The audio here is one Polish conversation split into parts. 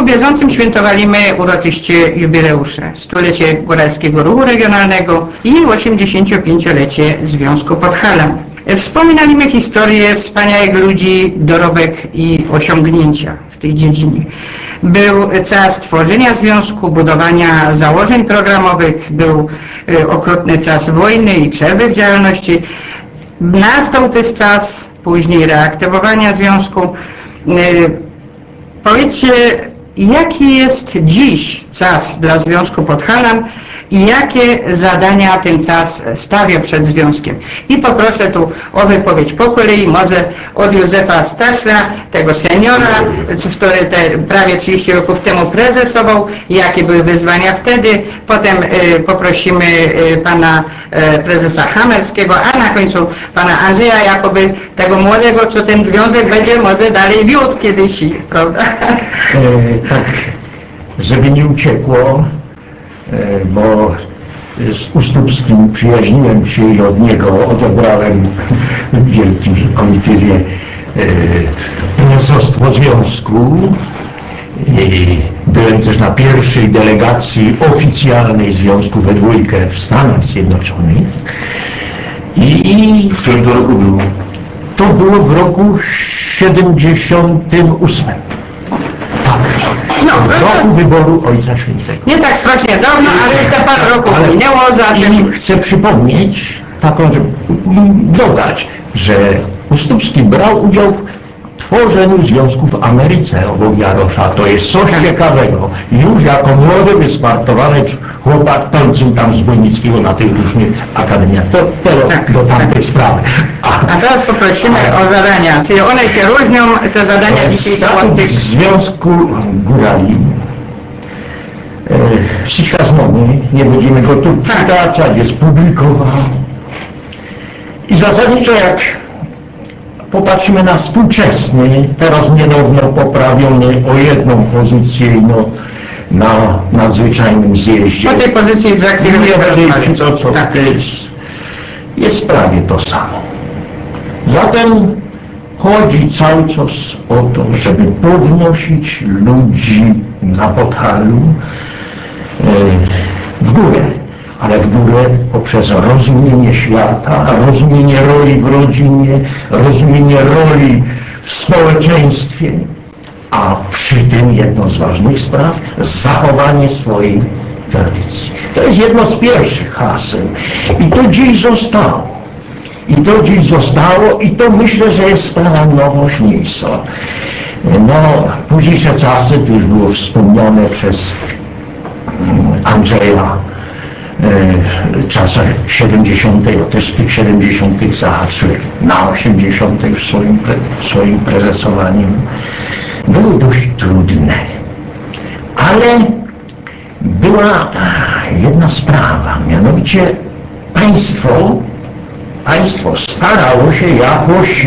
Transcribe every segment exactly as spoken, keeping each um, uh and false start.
roku bieżącym świętowaliśmy uroczyście jubileusze. Stulecie Góralskiego Ruchu Regionalnego i osiemdziesięciopięciolecie Związku Podhalan. Wspominaliśmy historię wspaniałych ludzi, dorobek i osiągnięcia w tej dziedzinie. Był czas tworzenia związku, budowania założeń programowych, był okrutny czas wojny i przerwy w działalności. Nastał też czas później reaktywowania związku. Powiedzcie, jaki jest dziś czas dla Związku Podhalan i jakie zadania ten czas stawia przed związkiem? I poproszę tu o wypowiedź po kolei, może od Józefa Staszla, tego seniora, który te prawie trzydzieści roków temu prezesował, jakie były wyzwania wtedy. Potem y, poprosimy y, pana y, prezesa Hamerskiego, a na końcu pana Andrzeja Jakoby, tego młodego, co ten związek będzie może dalej wiódł kiedyś, prawda? E, tak, żeby nie uciekło, bo z Ustupskim przyjaźniłem się i od niego odebrałem w wielkim komitywie prezesostwo związku. I byłem też na pierwszej delegacji oficjalnej związku we dwójkę w Stanach Zjednoczonych. I w którym to roku było? To było w roku siedemdziesiątym ósmym. No, w roku wyboru Ojca Świętego. Nie tak strasznie dawno, ale jeszcze parę roków ale minęło. Zatem... I chcę przypomnieć, taką, że, dodać, że Ustupski brał udział w tworzeniu związków w Ameryce obok Jarosza. To jest coś ciekawego. Już jako młody, wysmartowany chłopak tańczył tam z Bojnickiego na tych różnych akademiach. To teraz tak, do tamtej tak. sprawy. A, A teraz poprosimy o zadania. Czyli one się różnią, te zadania dzisiaj są od tych... Związku Górali. E, ściśle znany, nie będziemy go tu przytaczać, jest publikowany. I zasadniczo jak popatrzymy na współczesny, teraz niedawno poprawiony o jedną pozycję no, na nadzwyczajnym zjeździe. Po tej pozycji za chwilę nie będę to, co tak. jest, jest prawie to samo. Zatem chodzi cały czas o to, żeby podnosić ludzi na Podhalu e, w górę, ale w górę poprzez rozumienie świata, rozumienie roli w rodzinie, rozumienie roli w społeczeństwie, a przy tym jedną z ważnych spraw, zachowanie swojej tradycji. To jest jedno z pierwszych haseł i to dziś zostało. I to dziś zostało i to myślę, że jest sprawa nowoczniejsza. No, późniejsze czasy, to już było wspomniane przez Andrzeja, w czasach siedemdziesiątych, też w tych siedemdziesiątych zahaczyły na osiemdziesiąte już swoim, pre, swoim prezesowaniem. Były dość trudne, ale była jedna sprawa, mianowicie państwo Państwo starało się jakoś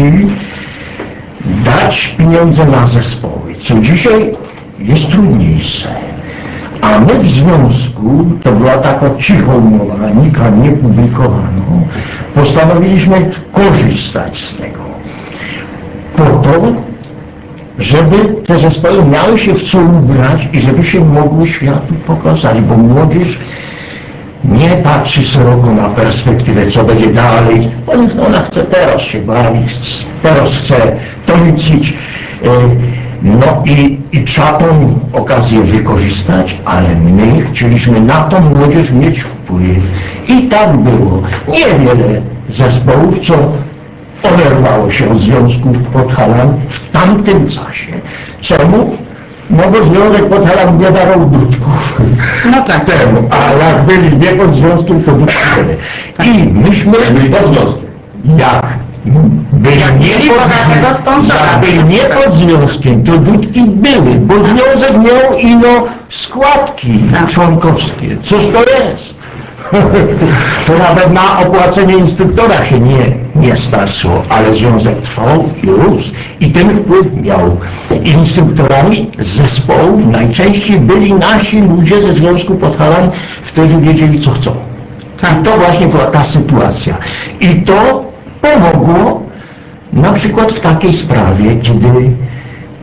dać pieniądze na zespoły, co dzisiaj jest trudniejsze. A my w związku, to była taka cicha umowa, nika nie publikowano, postanowiliśmy korzystać z tego. Po to, żeby te zespoły miały się w co ubrać i żeby się mogły światu pokazać, bo młodzież nie patrzy szeroko na perspektywę, co będzie dalej. Ona chce teraz się bawić, teraz chce tańczyć. No i, i trzeba tą okazję wykorzystać, ale my chcieliśmy na tą młodzież mieć wpływ. I tak było. Niewiele zespołów, co oderwało się od Związku Podhalan w tamtym czasie. Czemu? No bo Związek Podhalan nie dawał dudków no tak. temu, a jak byli nie pod związkiem, to dudki były. I myśmy byli pod związkiem. Jak byli nie pod, jak byli nie pod związkiem, to dudki były, bo związek miał ino składki członkowskie. Cóż to jest? To nawet na opłacenie instruktora się nie, nie starczyło, ale związek trwał i rósł. I ten wpływ miał. Instruktorami zespołów najczęściej byli nasi ludzie ze Związku Podhalan, którzy wiedzieli, co chcą. I to właśnie była ta sytuacja. I to pomogło na przykład w takiej sprawie, kiedy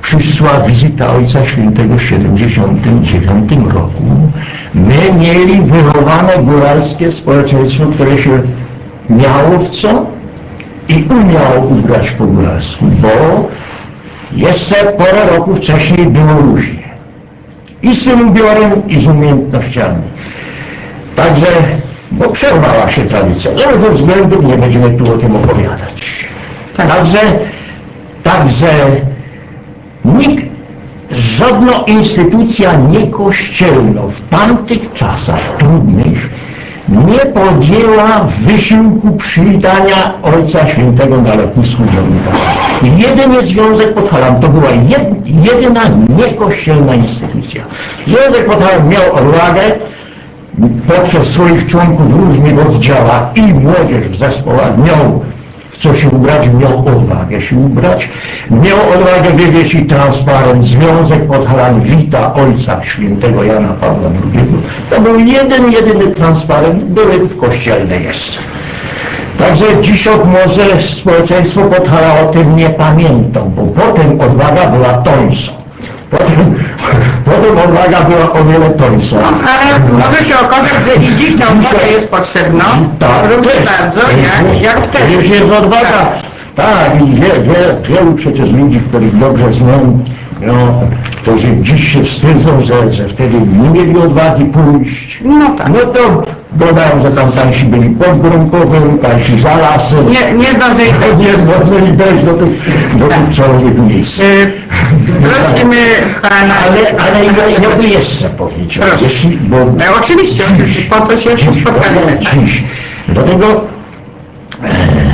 przyszła wizyta Ojca Świętego w siedemdziesiątym dziewiątym roku, my mieli wychowane góralskie społeczeństwo, które się miało w co i umiało ubrać po góralsku, bo jeszcze porę roku wcześniej było różnie. I z tym ubiorem, i z umiejętnościami. Także, bo przerwała się tradycja. Z różnych względów nie będziemy tu o tym opowiadać. Tak. Także, także nikt, żadna instytucja niekościelna w tamtych czasach trudnych nie podjęła wysiłku przywitania Ojca Świętego na lotnisku Dolnika. Jedyny Związek Podhalan to była jed, jedyna niekościelna instytucja. Związek Podhalan miał odwagę poprzez swoich członków w różnych oddziałach i młodzież w zespołach, miał w co się ubrać, miał odwagę się ubrać, miał odwagę wywiesić transparent Związek Podhalan wita Ojca Świętego Jana Pawła drugiego. To był jeden, jedyny transparent, były w kościelne jeszcze. Także dzisiaj może społeczeństwo Podhala o tym nie pamięta, bo potem odwaga była tońsza. Potem, potem odwaga była o wiele tońsza. No, ale może się okazać, że i dziś ta odwaga jest potrzebna, tak, równie też, bardzo jak, jak wtedy. Już jest odwaga. Tak, tak i wie, wie, wielu przecież ludzi, których dobrze znam, no, którzy dziś się wstydzą, że, że wtedy nie mieli odwagi pójść. No tak. No to dodają, że tam tańsi byli pod Gronkowem, tańsi za lasem. Nie, nie zdążyli tak. Nie zdążyli dojść do tych, do tych czołowych miejsc. Y, prosimy Pana... Ale, ale ja, ja by jeszcze powiedział, Proszę. jeśli, bo E, oczywiście, oczywiście, po to się dziś, spotkamy. dziś, dlatego e,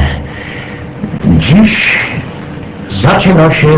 dziś zaczyna się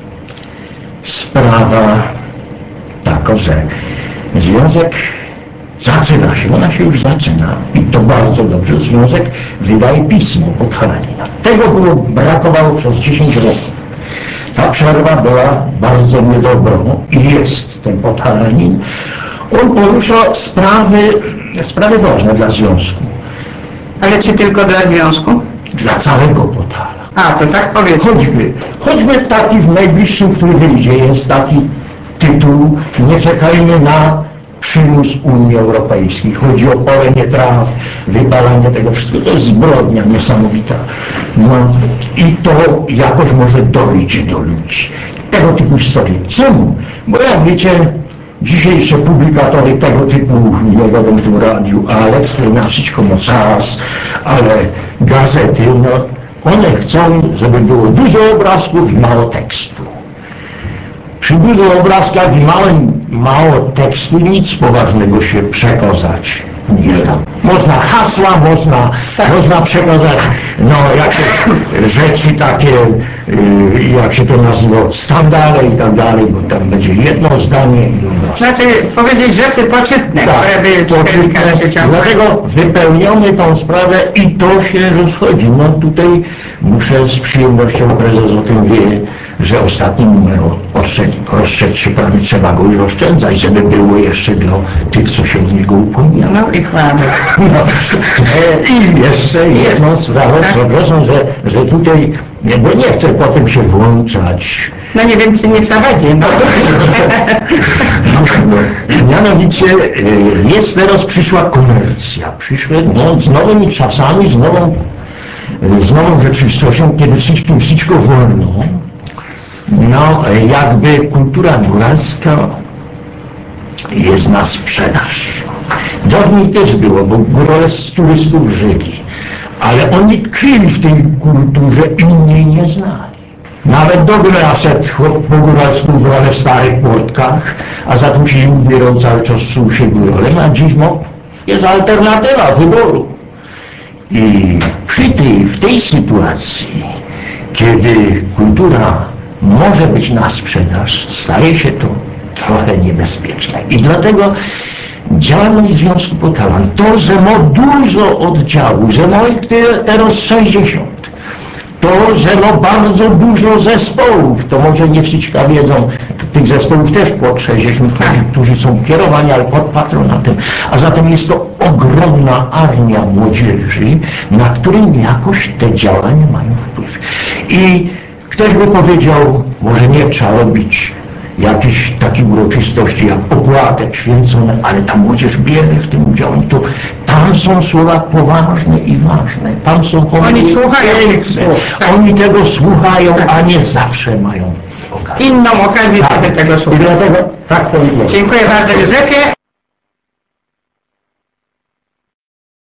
sprawa taka, że związek zaczyna się, ona się już zaczyna i to bardzo dobrze, związek wydaje pismo Podhalanina. Tego było, brakowało przez dziesięć lat. Ta przerwa była bardzo niedobrą i jest ten Podhalanin. On porusza sprawy, sprawy ważne dla związku. Ale czy tylko dla związku? Dla całego Podhala. A, to tak powiedzmy. Choćby, choćby taki w najbliższym, który wyjdzie, jest taki tytuł: nie czekajmy na przymus Unii Europejskiej. Chodzi o palenie traw, wypalanie tego wszystkiego. To jest zbrodnia niesamowita. No i to jakoś może dojdzie do ludzi. Tego typu historie. Czemu? Bo jak wiecie, dzisiejsze publikatory tego typu, nie wiadomo tu radiu, ale wspomnieć komu czas, ale gazety, no one chcą, żeby było dużo obrazków i mało tekstu. Przy dużych obrazkach i małym, mało tekstu nic poważnego się przekazać nie da. Można hasła, można, można przekazać no, jakieś rzeczy takie, yy, jak się to nazywa, standardy i tak dalej, bo tam będzie jedno zdanie i obraz. Znaczy powiedzieć rzeczy poczytne, Tak, które by czytelnika się dlatego wypełniamy tą sprawę i to się rozchodzi. No tutaj muszę z przyjemnością, prezes o tym wie, że ostatni numer rozszedł się prawie, trzeba go już oszczędzać, żeby było jeszcze dla tych, co się o niego upominają. No i chwała. No, e, I jeszcze jedną sprawę, przepraszam, że, że tutaj, nie, bo nie chcę potem się włączać. No nie wiem, czy nie trzeba będzie. No. No, mianowicie e, jest teraz przyszła komercja, przyszły no, z nowymi czasami, z nową, e, z nową rzeczywistością, kiedy wszystkim wszystko wolno. No, jakby kultura góralska jest na sprzedaż. Dawniej też było, bo górale z turystów żyli, ale oni tkwili w tej kulturze, inni nie znali. Nawet dobry szedł po góralsku ubrany w starych kurtkach, a zatem się ubierał cały czas, czuł się góralem, a dziś no, jest alternatywa wyboru. I przy tej, w tej sytuacji, kiedy kultura może być na sprzedaż, staje się to trochę niebezpieczne. I dlatego działalność Związku Podhalan, to, że ma dużo oddziałów, że ma ich teraz sześćdziesiąt, to, że ma bardzo dużo zespołów, to może nie wszyscy wiedzą, tych zespołów też pod sześćdziesiąt, którzy są kierowani, ale pod patronatem, a zatem jest to ogromna armia młodzieży, na którym jakoś te działania mają wpływ. I ktoś by powiedział, może nie trzeba robić jakiejś takiej uroczystości jak opłatek święcone, ale ta młodzież bierze w tym udział i to tam są słowa poważne i ważne. Tam są Oni słuchają tych piękne. słów, tak. Oni tego słuchają, a nie zawsze mają okazję. Inną okazję, Tak. żeby tego I słuchać. dlatego tak to jest. Dziękuję bardzo, Józefie.